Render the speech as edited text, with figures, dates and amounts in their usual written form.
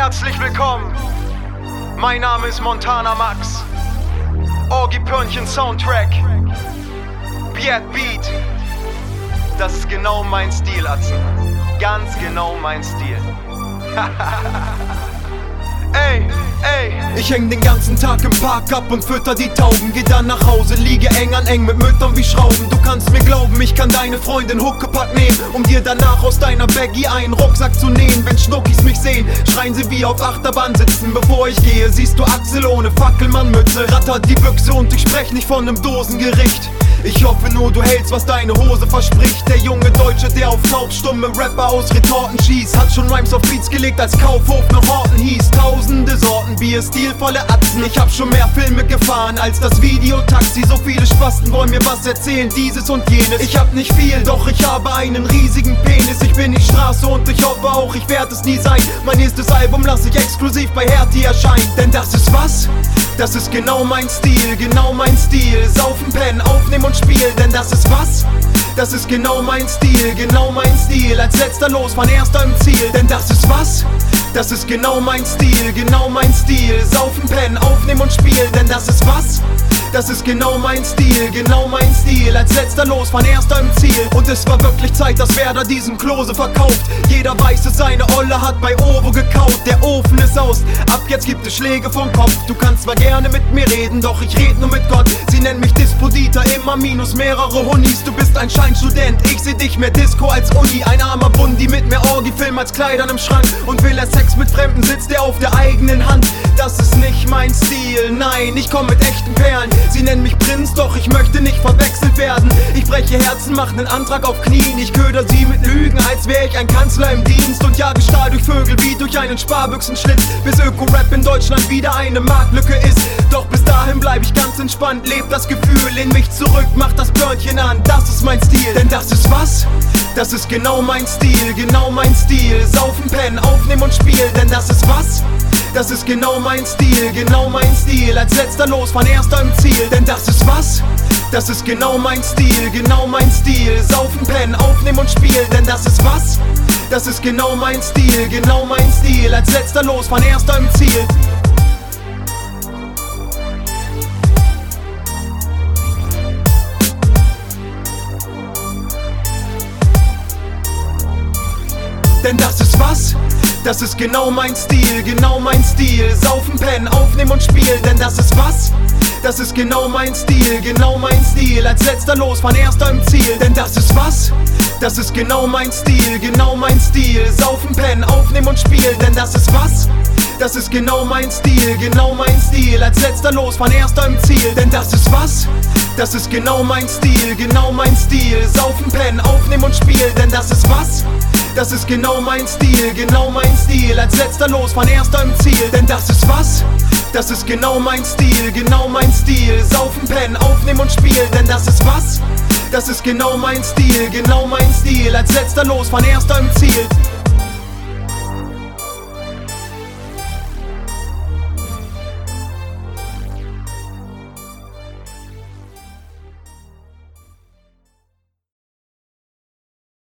Herzlich willkommen, mein Name ist Montana Max, Orgi Pörnchen Soundtrack, Piet Beat, das ist genau mein Stil, Atzen, ganz genau mein Stil. Ey, ich häng den ganzen Tag im Park ab und fütter die Tauben. Geh dann nach Hause, liege eng an eng mit Müttern wie Schrauben. Du kannst mir glauben, ich kann deine Freundin Huckepack nehmen, um dir danach aus deiner Baggy einen Rucksack zu nähen. Wenn Schnuckis mich sehen, schreien sie wie auf Achterbahn sitzen. Bevor ich gehe, siehst du Axel ohne Fackelmann-Mütze. Rattert die Büchse und ich sprech nicht von nem Dosengericht. Ich hoffe nur, du hältst, was deine Hose verspricht. Der junge Deutsche, der auf taubstumme Rapper aus Retorten schießt, hat schon Rhymes auf Beats gelegt, als Kaufhof noch Horten hieß. Tausende Sorten Bier, stilvolle Atzen. Ich hab schon mehr Filme gefahren als das Videotaxi. So viele Spasten wollen mir was erzählen, dieses und jenes. Ich hab nicht viel, doch ich habe einen riesigen Penis. Ich bin die Straße und ich hoffe auch, ich werd es nie sein. Mein nächstes Album lass ich exklusiv bei Hertie erscheinen. Denn das ist was? Das ist genau mein Stil, genau mein Stil. Saufen, pennen, aufnehmen und spielen, denn das ist was? Das ist genau mein Stil, genau mein Stil. Als letzter losfahren, erster im Ziel, denn das ist was? Das ist genau mein Stil, genau mein Stil. Saufen, pennen, aufnehmen und spielen, denn das ist was? Das ist genau mein Stil, genau mein Stil. Als letzter losfahren, erster im Ziel. Und es war wirklich Zeit, dass Werder diesen Klose verkauft. Jeder weiß es, seine Olle hat bei Ovo gekaut. Der Ofen ist aus, ab jetzt gibt es Schläge vom Kopf. Du kannst zwar gerne mit mir reden, doch ich red nur mit Gott. Sie nennen mich Dispositor, immer minus mehrere Hunnis. Du bist ein Scheinstudent, ich seh dich mehr Disco als Uni. Ein armer Bundi mit mehr Orgi-Film als Kleidern im Schrank. Und will er Sex mit Fremden, sitzt er auf der eigenen Hand. Das ist nicht mein Stil, nein, ich komm mit echten Perlen. Sie nennen mich Prinz, doch ich möchte nicht verwechselt werden. Ich breche Herzen, mach nen Antrag auf Knien. Ich köder sie mit Lügen, als wär ich ein Kanzler im Dienst. Und jage Stahl durch Vögel wie durch einen Sparbüchsenschlitz. Bis Öko-Rap in Deutschland wieder eine Marktlücke ist. Doch bis dahin bleib ich ganz entspannt, leb das Gefühl, lehn mich zurück, mach das Börnchen an. Das ist mein Stil, denn das ist was? Das ist genau mein Stil, genau mein Stil. Saufen, pennen, aufnehmen und spielen, denn das ist was? Das ist genau mein Stil, genau mein Stil. Als letzter losfahren, erster im Ziel, denn das ist was? Das ist genau mein Stil, genau mein Stil. Saufen, pennen, aufnehmen und spielen, denn das ist was? Das ist genau mein Stil, genau mein Stil. Als letzter losfahren, erster im Ziel. Denn das ist was? Das ist genau mein Stil, genau mein Stil. Saufen, pennen, aufnehmen und spielen, denn das ist was? Das ist genau mein Stil, genau mein Stil. Als letzter losfahren, erster im Ziel, denn das ist was? Das ist genau mein Stil, genau mein Stil. Saufen, pennen, aufnehmen und spielen, denn das ist was? Das ist genau mein Stil, genau mein Stil. Als letzter losfahren, erster im Ziel, denn das ist was? Das ist genau mein Stil, genau mein Stil. Saufen, pennen, aufnehmen und spielen, denn das ist was? Das ist genau mein Stil, genau mein Stil. Als letzter losfahren, erster im Ziel, denn das ist was? Das ist genau mein Stil, genau mein Stil. Saufen, pennen, aufnehmen und spielen, denn das ist was? Das ist genau mein Stil, genau mein Stil. Als letzter losfahren, erster im Ziel.